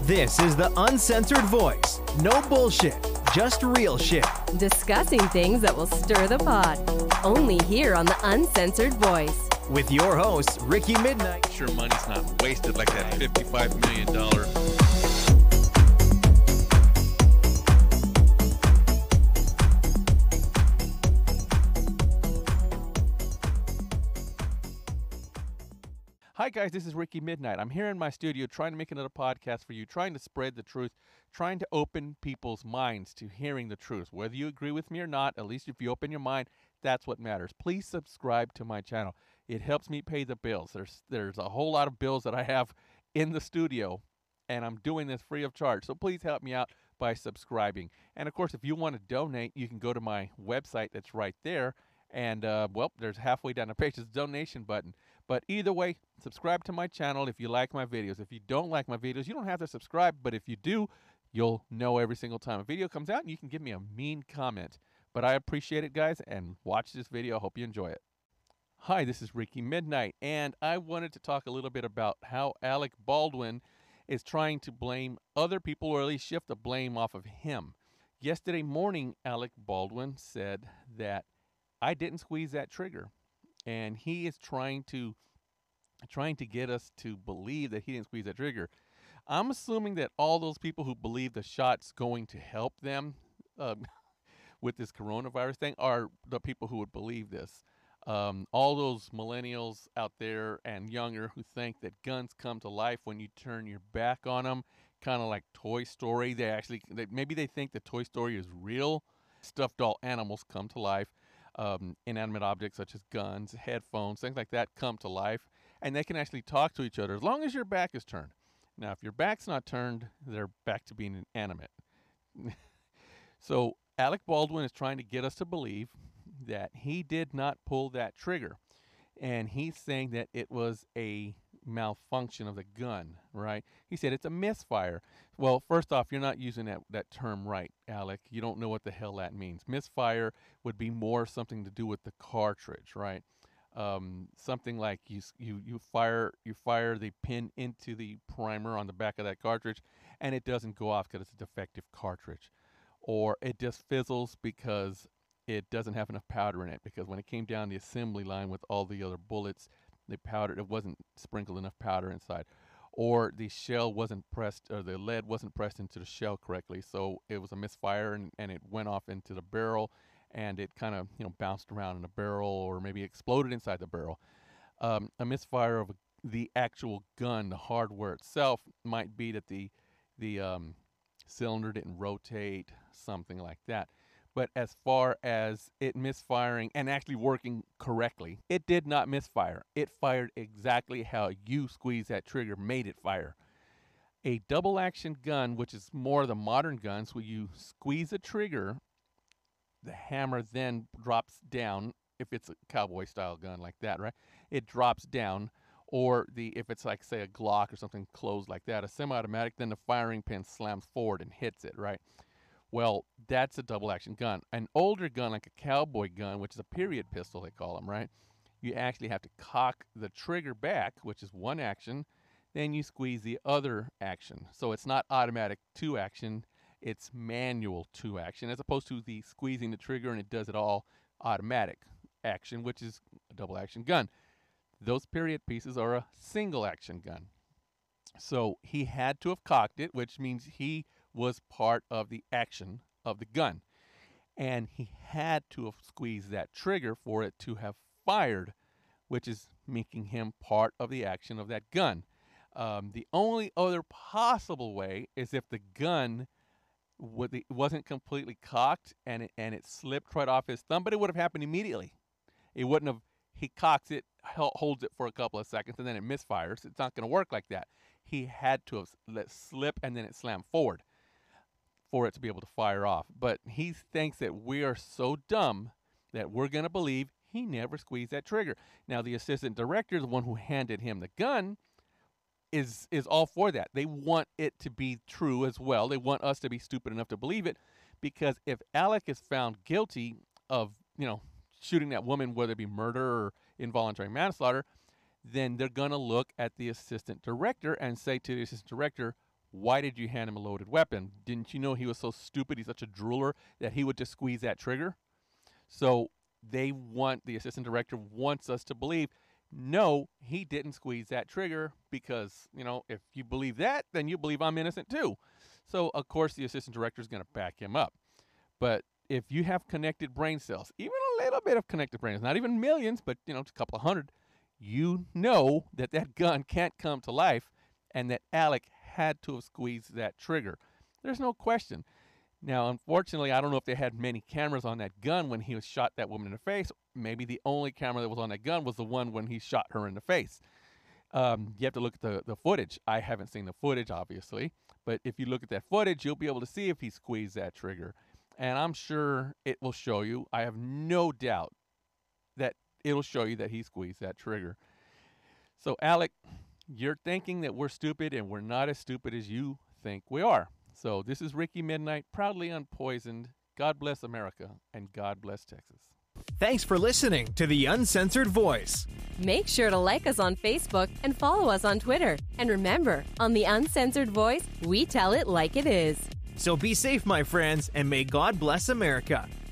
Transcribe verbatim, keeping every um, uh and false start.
This is the Uncensored Voice. No bullshit, just real shit. Discussing things that will stir the pot. Only here on the Uncensored Voice. With your host, Ricky Midnight. Sure money's not wasted like that fifty-five million dollars. Hi guys, this is Ricky Midnight. I'm here in my studio trying to make another podcast for you, trying to spread the truth, trying to open people's minds to hearing the truth. Whether you agree with me or not, at least if you open your mind, that's what matters. Please subscribe to my channel. It helps me pay the bills. There's there's a whole lot of bills that I have in the studio, and I'm doing this free of charge. So please help me out by subscribing. And of course, if you want to donate, you can go to my website that's right there. And, uh, well, there's halfway down the page, there's a donation button. But either way, subscribe to my channel if you like my videos. If you don't like my videos, you don't have to subscribe. But if you do, you'll know every single time a video comes out, and you can give me a mean comment. But I appreciate it, guys, and watch this video. I hope you enjoy it. Hi, this is Ricky Midnight, and I wanted to talk a little bit about how Alec Baldwin is trying to blame other people, or at least shift the blame off of him. Yesterday morning, Alec Baldwin said that I didn't squeeze that trigger, and he is trying to trying to get us to believe that he didn't squeeze that trigger. I'm assuming that all those people who believe the shot's going to help them uh, with this coronavirus thing are the people who would believe this. Um, all those millennials out there and younger who think that guns come to life when you turn your back on them, kind of like Toy Story. They actually, they, maybe they think that Toy Story is real. Stuffed doll animals come to life. Um, inanimate objects such as guns, headphones, things like that come to life, and they can actually talk to each other as long as your back is turned. Now, if your back's not turned, they're back to being inanimate. So Alec Baldwin is trying to get us to believe that he did not pull that trigger, and he's saying that it was a malfunction of the gun, right? He said it's a misfire. Well, first off, you're not using that, that term right, Alec. You don't know what the hell that means. Misfire would be more something to do with the cartridge, right? Um, something like you you you fire you fire the pin into the primer on the back of that cartridge, and it doesn't go off because it's a defective cartridge, or it just fizzles because it doesn't have enough powder in it. Because when it came down the assembly line with all the other bullets, they powdered, it wasn't sprinkled enough powder inside, or the shell wasn't pressed, or the lead wasn't pressed into the shell correctly, so it was a misfire, and, and it went off into the barrel, and it kind of, you know, bounced around in the barrel, or maybe exploded inside the barrel. Um, a misfire of a, the actual gun, the hardware itself, might be that the the um, cylinder didn't rotate, something like that. But as far as it misfiring and actually working correctly, it did not misfire. It fired exactly how you squeeze that trigger made it fire. A double action gun, which is more the modern guns, where you squeeze the trigger, the hammer then drops down. If it's a cowboy style gun like that, right? It drops down. Or the if it's like, say, a Glock or something closed like that, a semi-automatic, then the firing pin slams forward and hits it, right? Well, that's a double-action gun. An older gun, like a cowboy gun, which is a period pistol, they call them, right? You actually have to cock the trigger back, which is one action, then you squeeze the other action. So it's not automatic two-action, it's manual two-action, as opposed to the squeezing the trigger and it does it all automatic action, which is a double-action gun. Those period pieces are a single-action gun. So he had to have cocked it, which means he was part of the action of the gun, and he had to have squeezed that trigger for it to have fired, which is making him part of the action of that gun. Um, the only other possible way is if the gun would, it wasn't completely cocked and it, and it slipped right off his thumb, but it would have happened immediately. It wouldn't have. He cocks it, holds it for a couple of seconds, and then it misfires. It's not going to work like that. He had to have let slip, and then it slammed forward for it to be able to fire off. But he thinks that we are so dumb that we're going to believe he never squeezed that trigger. Now, the assistant director, the one who handed him the gun, is is all for that. They want it to be true as well. They want us to be stupid enough to believe it, because if Alec is found guilty of, you know, shooting that woman, whether it be murder or involuntary manslaughter, then they're going to look at the assistant director and say to the assistant director, Why did you hand him a loaded weapon? Didn't you know he was so stupid, he's such a drooler, that he would just squeeze that trigger? So they want, the assistant director wants us to believe, no, he didn't squeeze that trigger because, you know, if you believe that, then you believe I'm innocent too. So, of course, the assistant director is going to back him up. But if you have connected brain cells, even a little bit of connected brain cells, not even millions, but, you know, it's a couple of hundred, you know that that gun can't come to life and that Alec had to have squeezed that trigger. There's no question. Now, unfortunately, I don't know if they had many cameras on that gun when he was shot that woman in the face. Maybe the only camera that was on that gun was the one when he shot her in the face. Um, you have to look at the, the footage. I haven't seen the footage, obviously. But if you look at that footage, you'll be able to see if he squeezed that trigger. And I'm sure it will show you. I have no doubt that it'll show you that he squeezed that trigger. So, Alec, you're thinking that we're stupid, and we're not as stupid as you think we are. So this is Ricky Midnight, proudly unpoisoned. God bless America, and God bless Texas. Thanks for listening to The Uncensored Voice. Make sure to like us on Facebook and follow us on Twitter. And remember, on The Uncensored Voice, we tell it like it is. So be safe, my friends, and may God bless America.